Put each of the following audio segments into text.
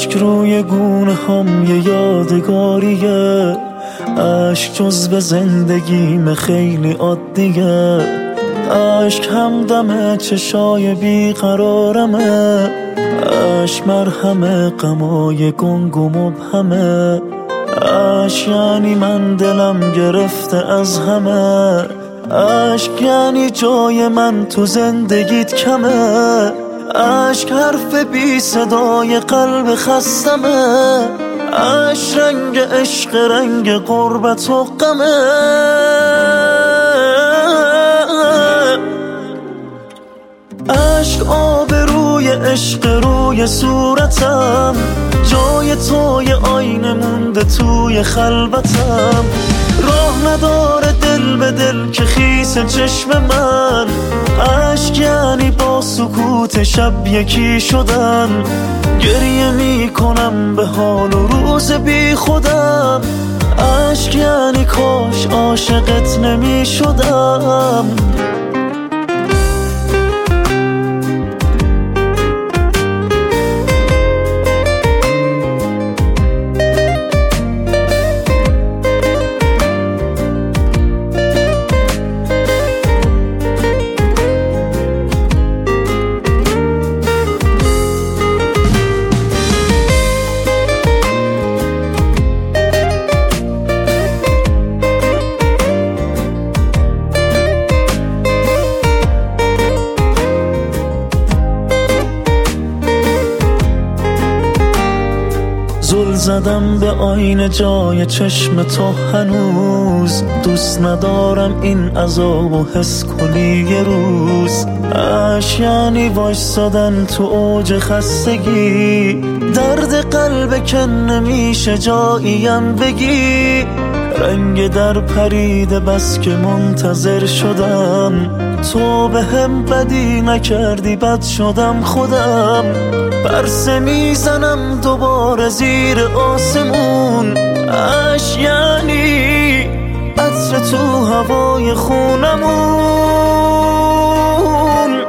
اشک روی گونه هم یه یادگاریه، اشک جز به زندگیم خیلی عادیه، اشک همدم چشای بیقرارمه، اشک مرهم غمای گنگ و مبهمه، اشک یعنی من دلم گرفته از همه، اشک یعنی جای من تو زندگیت کمه، اشک حرف بی صدای قلب خستمه، اشک رنگ عشق رنگ غربت و غمه، اشک آب روی عشق روی صورتم، جای توی آینه مونده توی خلوتم، راه نداره دل به دل که خیس چشم من، اشک یعنی با سکوت شب یکی شدن، گریه میکنم به حال و روز بی خودم، اشک یعنی کاش عاشقت نمیشدم. زل زدم به آینه جای چشم تو هنوز، دوست ندارم این عذابو حس کنی یه روز، اشک یعنی وایسادن تو اوج خستگی، درد قلب کن نمیشه جاییم بگی، رنگ در پریده بس که منتظر شدم، تو به هم بدی نکردی بد شدم خودم، پرسه میزنم دوباره زیر آسمون، اشک یعنی عطر تو هوای خونمون،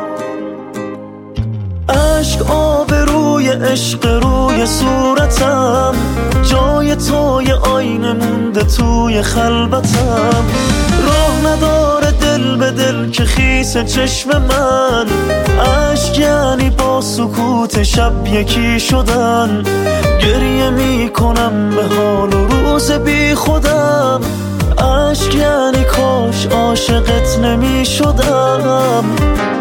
اشک آب روی عشق روی صورتم، جای توی آینه مونده توی خلوتم، راه نداره دل به دل که خیس چشم من، اشک یعنی با سکوت شب یکی شدن، گریه میکنم به حال و روز بی خودم، اشک یعنی کاش عاشقت نمیشدم.